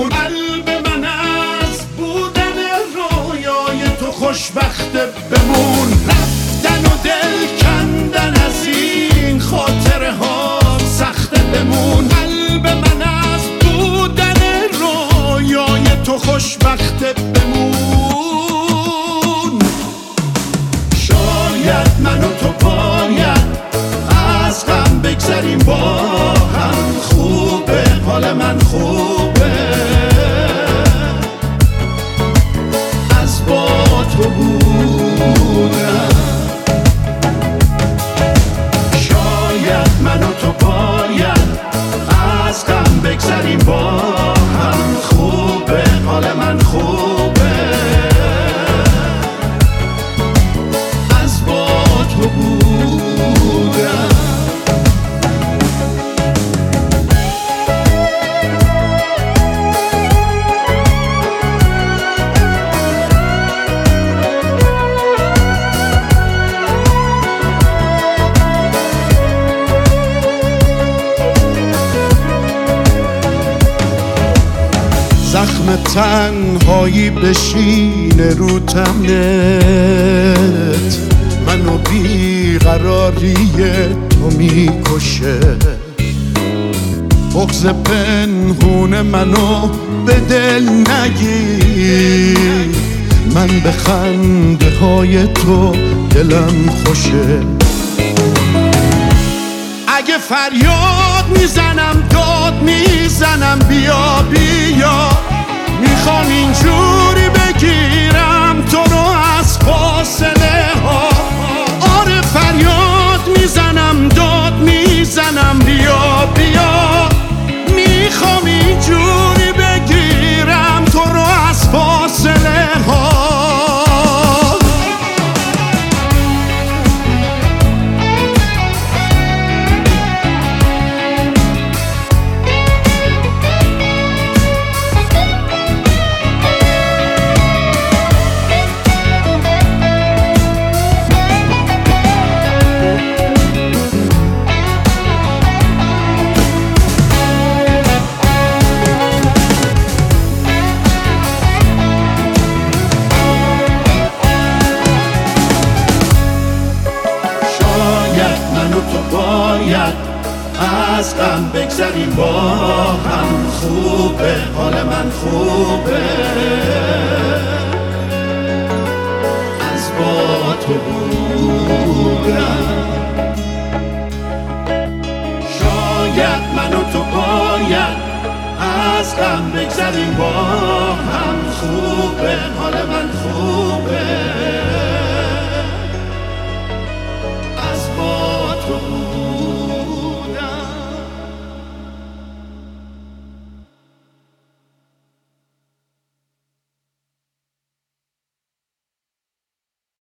قلب من از بودن رویای تو خوشبخت بمون. رفتن و دل کندن از این خاطره ها سخت بمون. قلب من از بودن رویای تو خوشبخت بمون. شاید من و تو باید از غم بگذریم با هم. خوبه حال من خوبه از با تو بودم. شاید من و تو باید از غم بگذریم با هم. خوبه حال من خوبه از با تو بودم. زخم تنهایی بشینه رو تنت. منو بیقراری تو میکشه. بغض پنهون منو به دل نگیر. من به خنده های تو دلم خوشه. اگه فریاد میزنم داد میزنم بیا بیا. میخوام اینجوری بگیرم تو رو از فاصله ها. آره فریاد میزنم داد میزنم بیا بیا. میخوام اینجوری بگیرم تو رو از فاصله ها. از غم بگذریم با هم. خوبه حال من خوبه از با تو بودم. شاید من و تو باید از غم بگذریم با هم. خوبه